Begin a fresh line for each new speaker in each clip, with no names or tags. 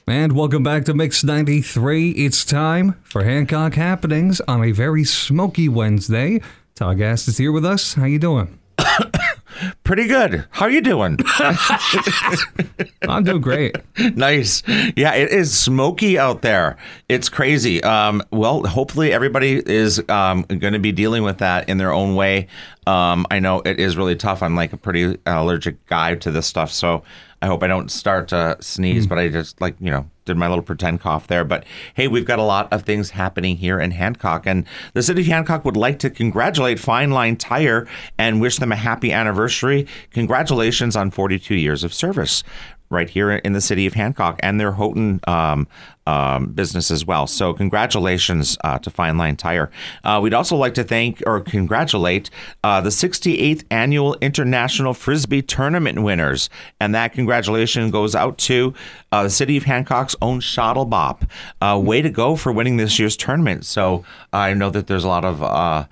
And welcome back to Mix 93. It's time for Hancock Happenings on a very smoky Wednesday. Todd Gast is here with us. How you doing?
Pretty good. How are you doing?
I'm doing great.
Nice. Yeah, it is smoky out there. It's crazy. Well, hopefully everybody is going to be dealing with that in their own way. I know it is really tough. I'm like a pretty allergic guy to this stuff, so I hope I don't start to sneeze, but I just did my little pretend cough there. But hey, we've got a lot of things happening here in Hancock, and the city of Hancock would like to congratulate Fine Line Tire and wish them a happy anniversary. Congratulations on 42 years of service right here in the city of Hancock and their Houghton business as well. So congratulations to Fine Line Tire. We'd also like to thank or congratulate the 68th Annual International Frisbee Tournament winners. And that congratulation goes out to the city of Hancock's own Shottle Bop. Way to go for winning this year's tournament. So I know that there's a lot of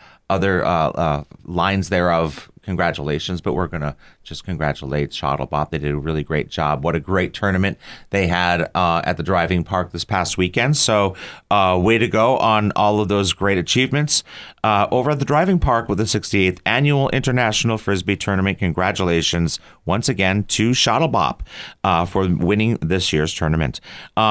other lines there of congratulations, but we're going to just congratulate Shottle Bop. They did a really great job. What a great tournament they had at the driving park this past weekend. So way to go on all of those great achievements. Over at the driving park with the 68th Annual International Frisbee Tournament, congratulations once again to Shottle Bop for winning this year's tournament.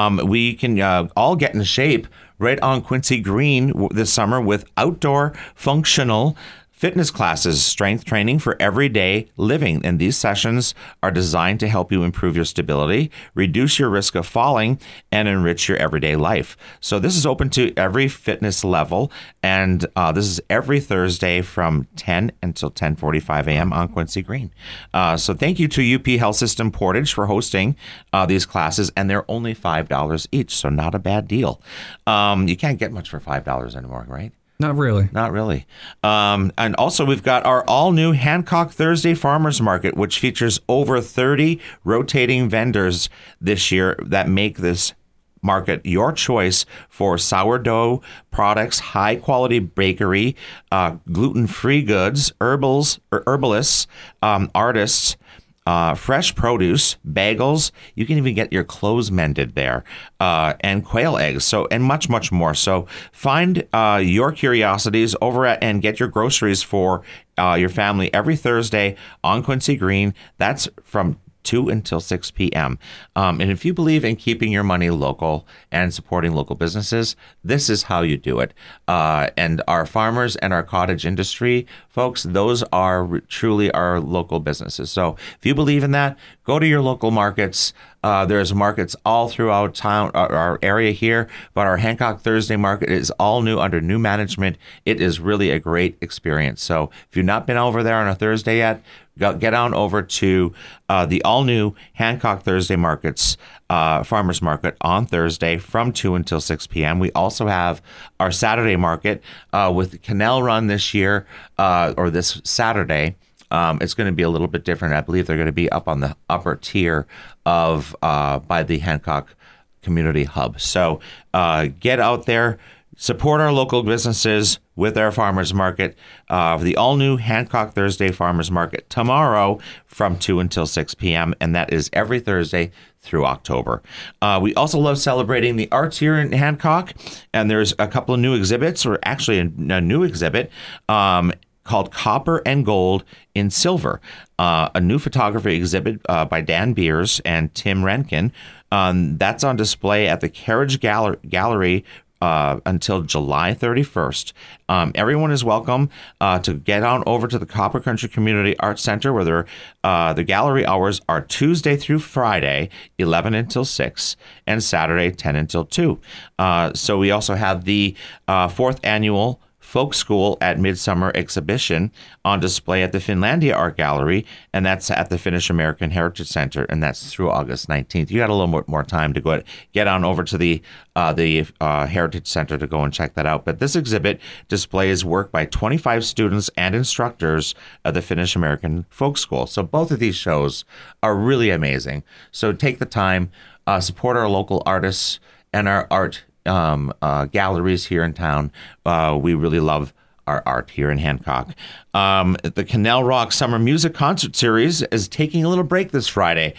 We can all get in shape right on Quincy Green this summer with outdoor functional fitness classes, strength training for everyday living. And these sessions are designed to help you improve your stability, reduce your risk of falling, and enrich your everyday life. So this is open to every fitness level. And this is every Thursday from 10 until 10:45 a.m. on Quincy Green. So thank you to UP Health System Portage for hosting these classes. And they're only $5 each. So not a bad deal. You can't get much for $5 anymore, right?
Not really.
Not really. And also, we've got our all-new Hancock Thursday Farmers Market, which features over 30 rotating vendors this year that make this market your choice for sourdough products, high-quality bakery, gluten-free goods, herbalists, artists, fresh produce, bagels. You can even get your clothes mended there, and quail eggs. So, and much, much more. So find your curiosities over at and get your groceries for your family every Thursday on Quincy Green. That's from 2 until 6 p.m. And if you believe in keeping your money local and supporting local businesses, this is how you do it. And our farmers and our cottage industry folks, those are truly our local businesses. So if you believe in that, go to your local markets. There's markets all throughout town, our area here, but our Hancock Thursday Market is all new under new management. It is really a great experience. So if you've not been over there on a Thursday yet, get on over to the all-new Hancock Thursday Markets, Farmers Market on Thursday from 2 until 6 p.m. We also have our Saturday Market with Canal Run this year, or this Saturday. It's going to be a little bit different. I believe they're going to be up on the upper tier of by the Hancock Community Hub. So get out there, support our local businesses with our farmers market. The all-new Hancock Thursday Farmers Market tomorrow from 2 until 6 p.m., and that is every Thursday through October. We also love celebrating the arts here in Hancock, and there's a couple of new exhibits, or actually a new exhibit called Copper and Gold in Silver, a new photography exhibit by Dan Beers and Tim Renkin. That's on display at the Carriage Gallery until July 31st. Everyone is welcome to get on over to the Copper Country Community Arts Center, where the gallery hours are Tuesday through Friday, 11 until 6, and Saturday, 10 until 2. So we also have the 4th annual Folk School at Midsummer exhibition on display at the Finlandia Art Gallery, and that's at the Finnish American Heritage Center, and that's through August 19th. You got a little bit more time to get on over to the Heritage Center to go and check that out. But this exhibit displays work by 25 students and instructors of the Finnish American Folk School. So both of these shows are really amazing. So take the time, support our local artists and our art galleries here in town. We really love our art here in Hancock. The Canal Rock Summer Music Concert Series is taking a little break this Friday,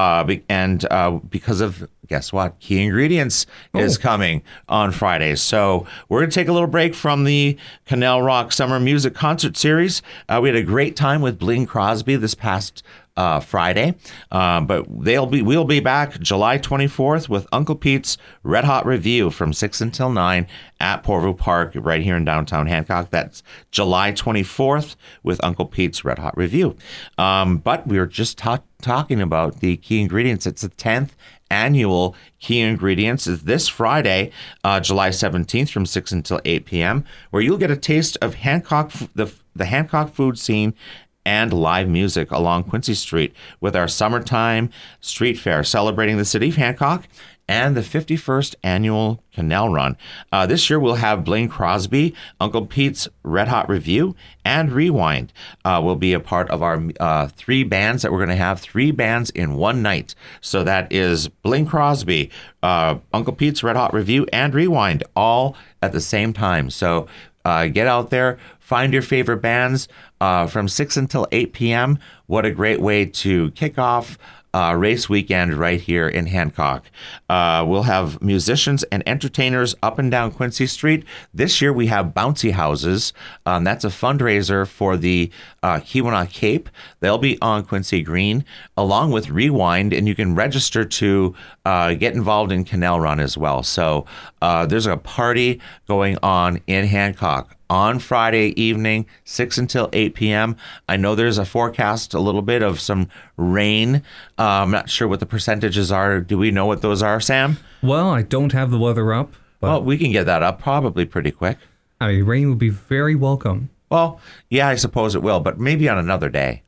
because of, guess what? Key Ingredients is coming on Friday. So we're going to take a little break from the Canal Rock Summer Music Concert Series. We had a great time with Bling Crosby this past Friday, but we'll be back July 24th with Uncle Pete's Red Hot Review from 6 until 9 at Porvoo Park right here in downtown Hancock. That's July 24th with Uncle Pete's Red Hot Review. But we were just talking about the Key Ingredients. It's the 10th annual Key Ingredients is this Friday, July 17th from 6 until 8 p.m., where you'll get a taste of Hancock, the Hancock food scene and live music along Quincy Street with our summertime street fair celebrating the city of Hancock and the 51st annual Canal Run. This year we'll have Bling Crosby, Uncle Pete's Red Hot Review, and Rewind will be a part of our 3 bands that we're going to have, 3 bands in one night. So that is Bling Crosby, Uncle Pete's Red Hot Review, and Rewind all at the same time. So get out there, find your favorite bands from 6 until 8 p.m. What a great way to kick off race weekend right here in Hancock. We'll have musicians and entertainers up and down Quincy Street. This year we have Bouncy Houses. That's a fundraiser for the Keweenaw Cape. They'll be on Quincy Green along with Rewind, and you can register to get involved in Canal Run as well. So there's a party going on in Hancock on Friday evening, 6 until 8 p.m. I know there's a forecast, a little bit of some rain. I'm not sure what the percentages are. Do we know what those are, Sam?
Well, I don't have the weather up. But
Well, we can get that up probably pretty quick.
I mean, rain would be very welcome.
Well, yeah, I suppose it will, but maybe on another day.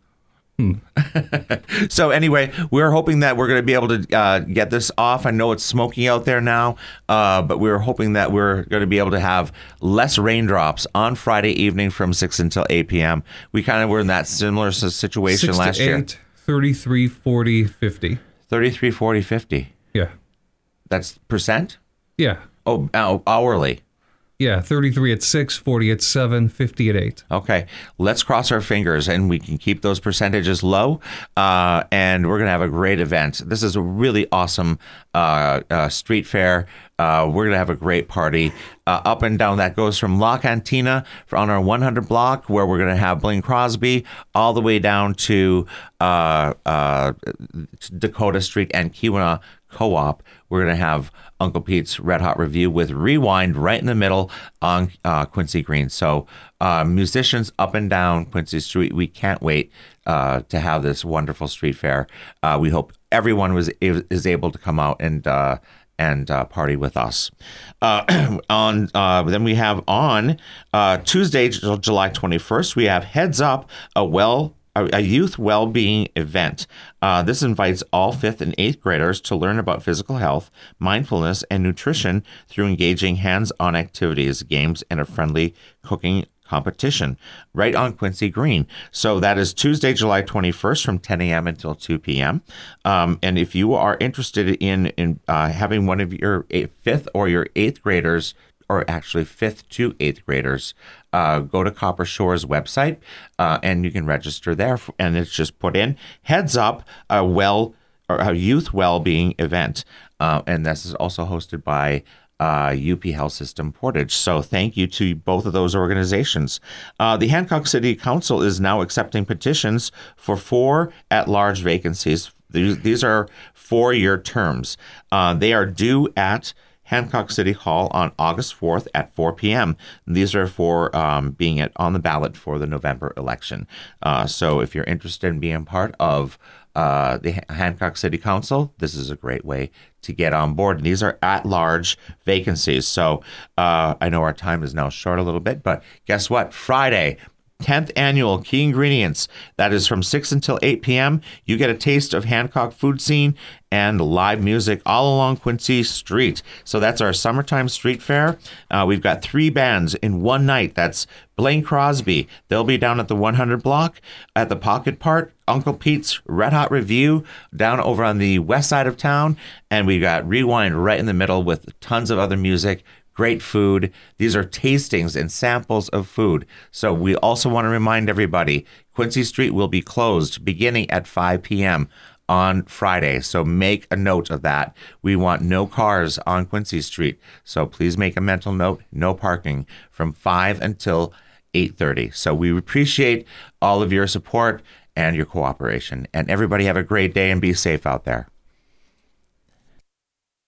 So anyway, we're hoping that we're going to be able to get this off. I know it's smoky out there now, but we're hoping that we're going to be able to have less raindrops on Friday evening from 6 until 8 p.m. We kind of were in that similar situation
6
last
to 8,
year.
33, 40, 50.
33, 40, 50.
Yeah.
That's percent?
Yeah.
Oh, hourly.
Yeah, 33 at 6, 40 at 7, 50 at 8.
Okay, let's cross our fingers and we can keep those percentages low, and we're going to have a great event. This is a really awesome street fair. We're going to have a great party up and down. That goes from La Cantina on our 100 block, where we're going to have Bling Crosby, all the way down to Dakota Street and Keweenaw Co-op. We're going to have Uncle Pete's Red Hot Review with Rewind right in the middle on Quincy Green. So musicians up and down Quincy Street. We can't wait to have this wonderful street fair. We hope everyone is able to come out and party with us. Then we have on Tuesday, July 21st, we have Heads Up, a youth well-being event. This invites all 5th and 8th graders to learn about physical health, mindfulness, and nutrition through engaging hands-on activities, games, and a friendly cooking competition right on Quincy Green. So that is Tuesday, July 21st from 10 a.m. until 2 p.m. And if you are interested in having one of your 5th or your 8th graders, or actually 5th to 8th graders, go to Copper Shore's website and you can register there. And it's just put in Heads Up, a youth well-being event. And this is also hosted by UP Health System Portage. So thank you to both of those organizations. The Hancock City Council is now accepting petitions for 4 at-large vacancies. These are 4-year terms. They are due at Hancock City Hall on August 4th at 4 p.m. These are for being on the ballot for the November election. So if you're interested in being part of the Hancock City Council, this is a great way to get on board. And these are at-large vacancies. So I know our time is now short a little bit, but guess what? Friday, 10th annual Key Ingredients. That is from 6 until 8 p.m. You get a taste of Hancock food scene and live music all along Quincy Street. So that's our summertime street fair. We've got 3 bands in one night. That's Bling Crosby. They'll be down at the 100 block at the Pocket Park. Uncle Pete's Red Hot Review down over on the west side of town. And we've got Rewind right in the middle with tons of other music. great food. These are tastings and samples of food. So we also want to remind everybody, Quincy Street will be closed beginning at 5 p.m. on Friday. So make a note of that. We want no cars on Quincy Street. So please make a mental note, no parking from 5 until 8:30. So we appreciate all of your support and your cooperation. And everybody have a great day and be safe out there.